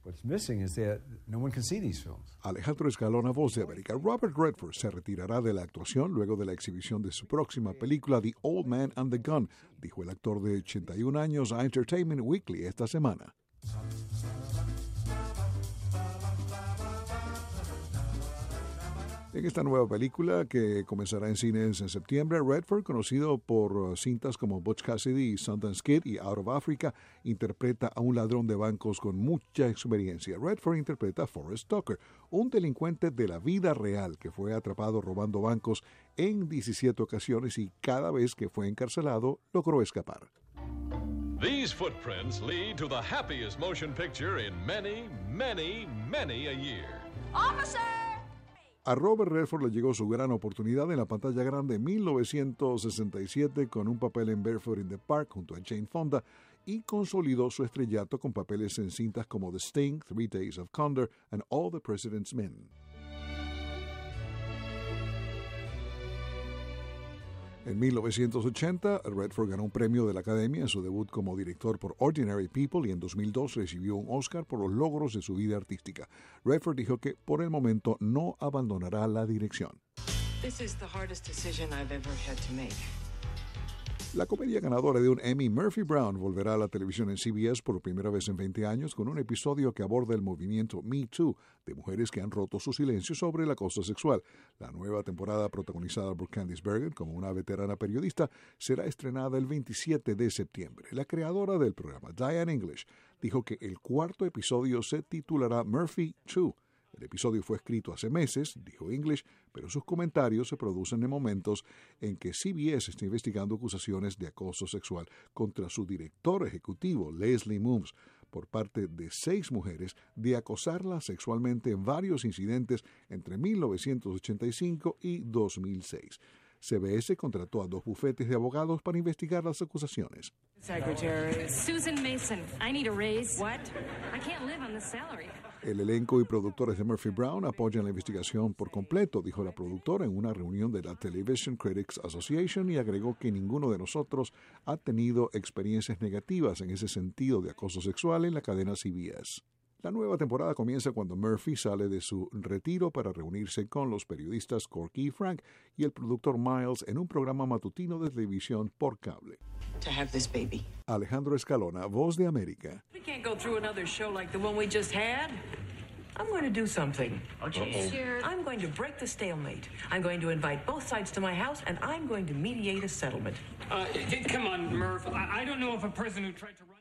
What's missing is that no one can see these films. Alejandro Escalona, Voz de América. Robert Redford se retirará de la actuación luego de la exhibición de su próxima película The Old Man and the Gun, dijo el actor de 81 años a Entertainment Weekly esta semana. En esta nueva película, que comenzará en cines en septiembre, Redford, conocido por cintas como Butch Cassidy y Sundance Kid y Out of Africa, interpreta a un ladrón de bancos con mucha experiencia. Redford interpreta a Forrest Tucker, un delincuente de la vida real que fue atrapado robando bancos en 17 ocasiones y cada vez que fue encarcelado logró escapar. These footprints lead to the happiest motion picture in many, many, many a year. Officer! A Robert Redford le llegó su gran oportunidad en la pantalla grande en 1967 con un papel en Barefoot in the Park junto a Jane Fonda y consolidó su estrellato con papeles en cintas como The Sting, 3 Days of Condor and All the President's Men. En 1980, Redford ganó un premio de la Academia en su debut como director por Ordinary People y en 2002 recibió un Oscar por los logros de su vida artística. Redford dijo que por el momento no abandonará la dirección. This is the hardest decision I've ever had to make. La comedia ganadora de un Emmy, Murphy Brown, volverá a la televisión en CBS por primera vez en 20 años con un episodio que aborda el movimiento Me Too de mujeres que han roto su silencio sobre el acoso sexual. La nueva temporada, protagonizada por Candice Bergen como una veterana periodista, será estrenada el 27 de septiembre. La creadora del programa, Diane English, dijo que el cuarto episodio se titulará Murphy 2. El episodio fue escrito hace meses, dijo English, pero sus comentarios se producen en momentos en que CBS está investigando acusaciones de acoso sexual contra su director ejecutivo, Leslie Mooms, por parte de 6 mujeres de acosarla sexualmente en varios incidentes entre 1985 y 2006. CBS contrató a 2 bufetes de abogados para investigar las acusaciones. Secretary. Susan Mason. I need a raise. What? I can't live on this salary. El elenco y productores de Murphy Brown apoyan la investigación por completo, dijo la productora en una reunión de la Television Critics Association y agregó que ninguno de nosotros ha tenido experiencias negativas en ese sentido de acoso sexual en la cadena CBS. La nueva temporada comienza cuando Murphy sale de su retiro para reunirse con los periodistas Corky y Frank y el productor Miles en un programa matutino de televisión por cable. To have this baby. Alejandro Escalona, Voz de América. We can't go through another show like the one we just had. I'm going to do something. Sure. I'm going to break the stalemate. I'm going to invite both sides to my house, and I'm going to mediate a settlement. Come on, Murph. I don't know if a person who tried to run